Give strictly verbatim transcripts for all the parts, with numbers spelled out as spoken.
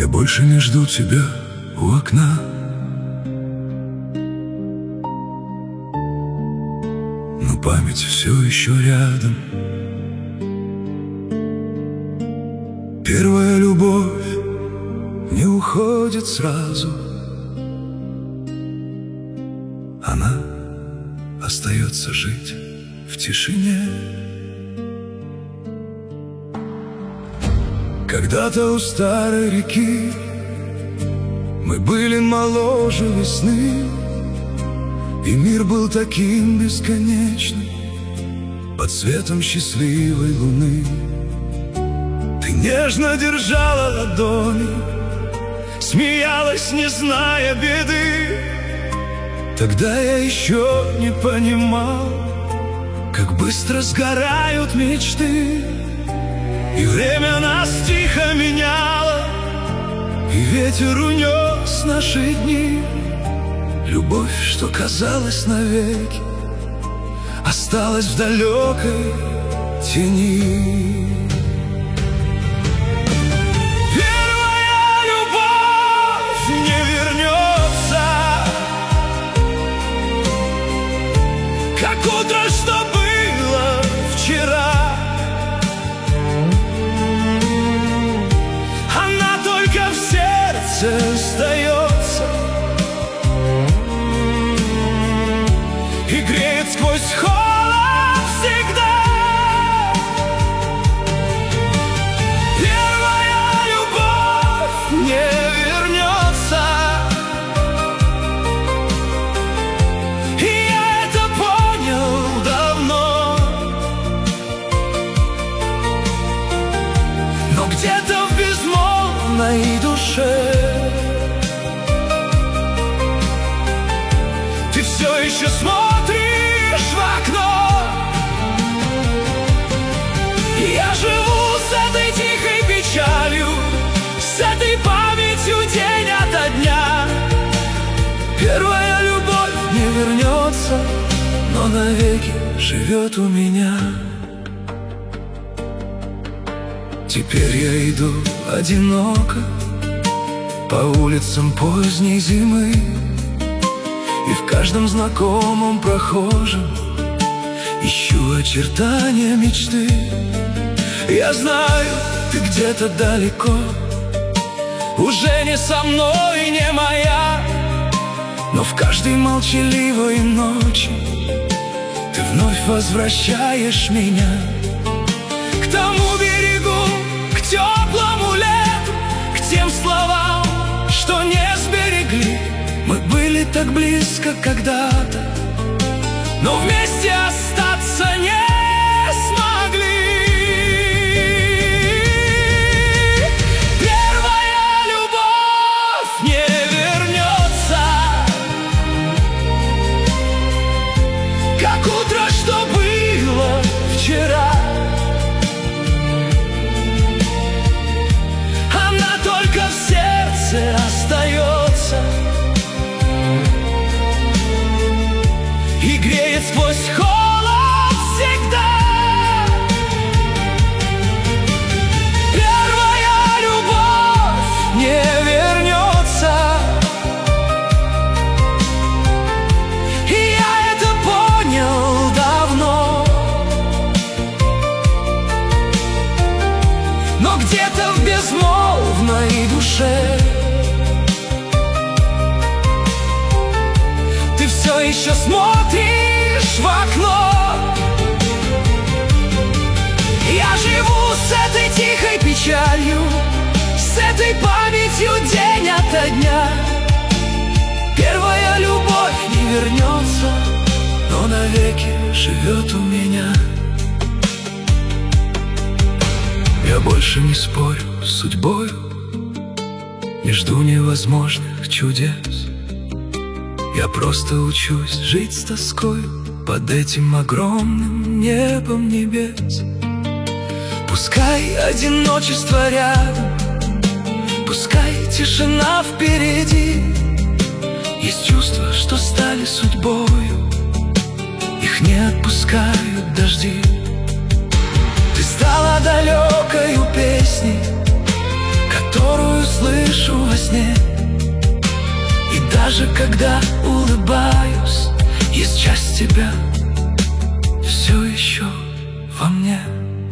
больше не жду тебя у окна. Но память все еще рядом. Первая любовь не уходит сразу. Она остается жить в тишине. Когда-то у старой реки мы были моложе весны, и мир был таким бесконечным под светом счастливой луны. Ты нежно держала ладони, смеялась, не зная беды. Тогда я еще не понимал, как быстро сгорают мечты. И время нас тихо меняло, и ветер унес наши дни. Любовь, что казалась навеки, осталась в далекой тени. Первая любовь не вернется, как утро, что было вчера. Остается и греет сквозь холод всегда. Первая любовь не вернется, и я это понял давно. Но где-то в безмолвной душе все еще смотришь в окно. Я живу с этой тихой печалью, с этой памятью день ото дня. Первая любовь не вернется, но навеки живет у меня. Теперь я иду одиноко по улицам поздней зимы, и в каждом знакомом прохожем ищу очертания мечты. Я знаю, ты где-то далеко, уже не со мной, не моя. Но в каждой молчаливой ночи ты вновь возвращаешь меня к тому берегу, к теплому лету, к тем словам, что не сберегли. Мы были так близко когда-то, но вместе остаться не смогли. Первая любовь не вернется, как утро, что было вчера. Она только в сердце остается и греет сквозь холод всегда. Первая любовь не вернется, и я это понял давно. Но где-то в безмолвной душе ты все еще смотришь в окно. Я живу с этой тихой печалью, с этой памятью день ото дня. Первая любовь не вернется, но навеки живет у меня. Я больше не спорю с судьбою, не жду невозможных чудес. Я просто учусь жить с тоскою под этим огромным небом небес. Пускай одиночество рядом, пускай тишина впереди, есть чувства, что стали судьбою, их не отпускают дожди. Ты стала далекою песней, которую слышу сне. И даже когда улыбаюсь, есть часть тебя все еще во мне.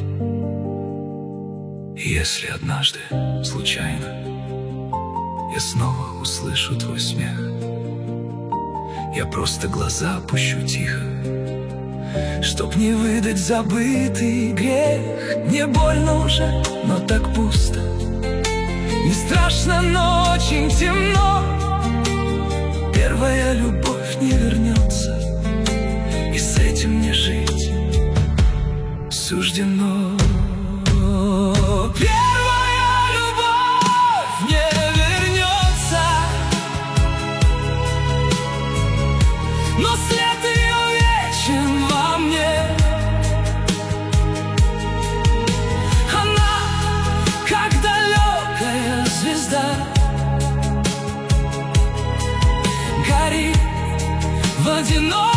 И если однажды, случайно, я снова услышу твой смех, я просто глаза опущу тихо, чтоб не выдать забытый грех. Не больно уже, но так пусто, не страшно, но очень темно. Первая любовь не вернется, и с этим не жить суждено. Первая любовь не вернется, но след ее вечен во мне. Она, как далекая звезда, горит в одиночестве.